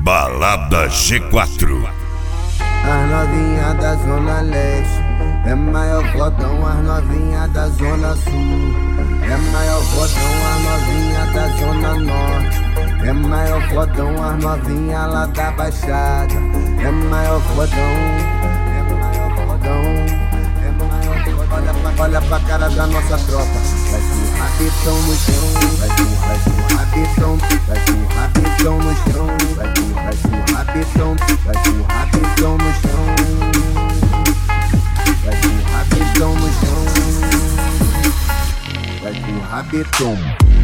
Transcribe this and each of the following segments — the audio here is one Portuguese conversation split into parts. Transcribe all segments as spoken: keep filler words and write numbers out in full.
Balada G quatro. As novinhas da Zona Leste é maior fodão, as novinhas da Zona Sul é maior fodão, as novinhas da Zona Norte é maior fodão, as novinhas lá da Baixada é maior fodão, é maior fodão, é maior fodão. Olha pra, olha pra cara da nossa tropa, vai com rabitão no chão, vai com, vai com rabitão, vai com rabitão no chão, vai com, vai com rabitão, vai com rabitão no chão, vai com rabitão no chão, vai com rabitão.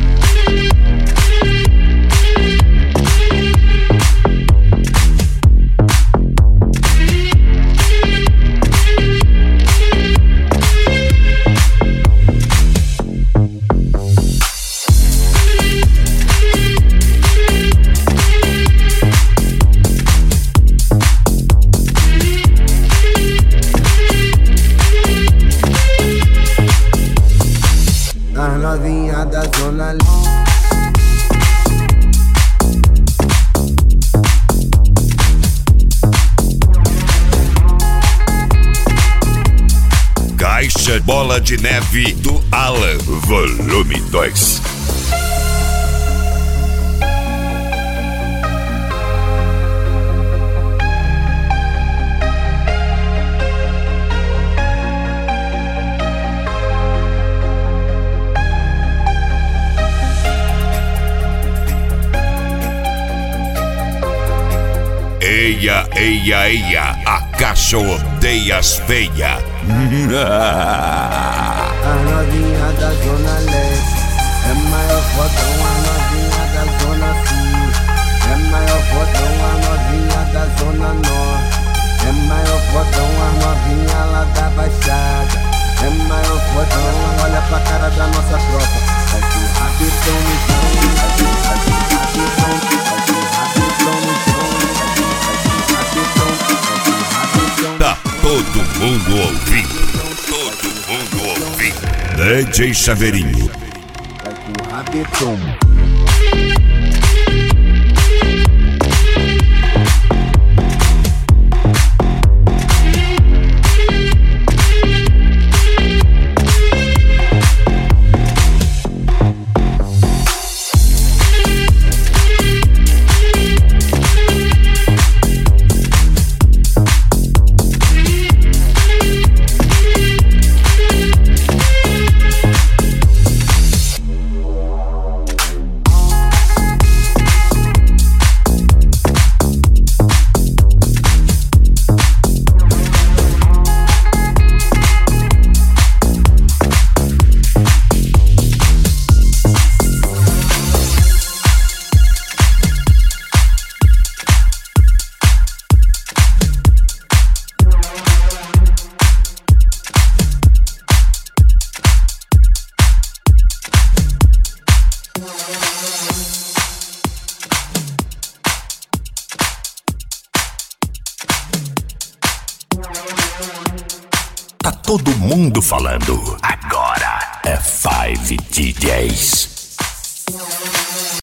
As novinhas da Zona Leste. Caixa Bola de Neve do Alan, volume dois. Eia, eia, eia, a caixa odeia as feia. As novinhas da Zona Leste é maior fodão, as novinhas da Zona Sul é maior fodão, as novinhas da Zona Norte é maior fodão, as novinhas lá da Baixada é maior fodão. Olha pra cara da nossa tropa, vai com rabitão no chão, vai com, vai com rabitão, vai com rabitão no chão, vai com rabitão. Tá todo mundo ouvindo, todo mundo ouvindo. D J Chaveirinho. Vai com rabitão. Tá todo mundo falando. Agora é Five D Js.